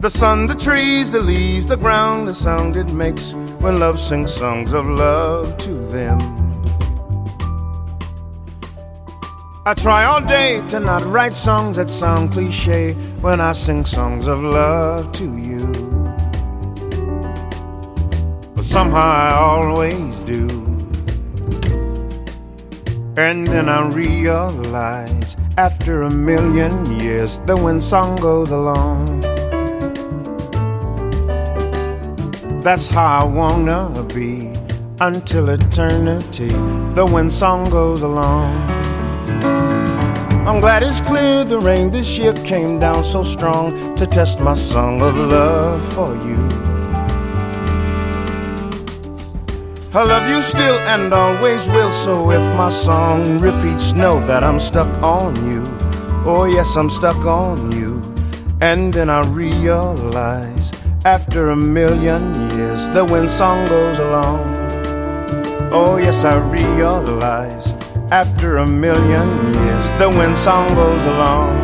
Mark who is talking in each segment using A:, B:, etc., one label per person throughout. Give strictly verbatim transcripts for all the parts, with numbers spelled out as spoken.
A: The sun, the trees, the leaves, the ground, the sound it makes when love sings songs of love to them. I try all day to not write songs that sound cliche when I sing songs of love to you. But somehow I always do. And then I realize after a million years that when song goes along, that's how I wanna be until eternity, the when song goes along. I'm glad it's clear the rain this year came down so strong to test my song of love for you. I love you still and always will, so if my song repeats, know that I'm stuck on you. Oh yes, I'm stuck on you. And then I realize after a million years the when song goes along. Oh yes, I realize after a million years the when song goes along.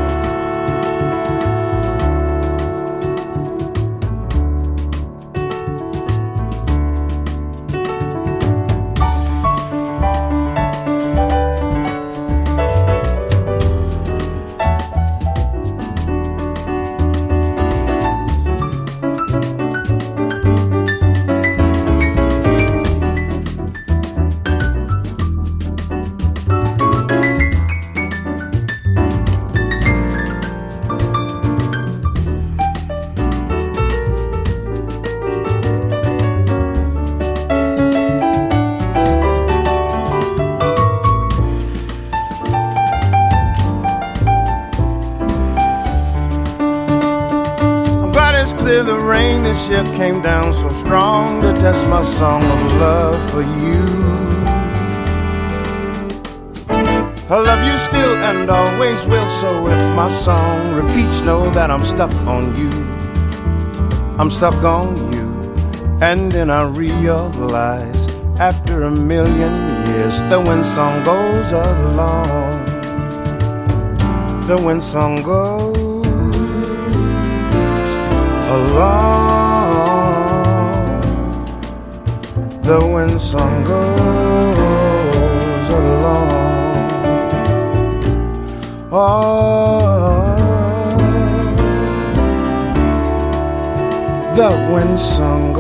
A: The rain this year came down so strong to test my song of love for you. I love you still and always will, so if my song repeats, know that I'm stuck on you. I'm stuck on you. And then I realize after a million years the when song goes along. The when song goes along, the when song goes along. Oh, the when song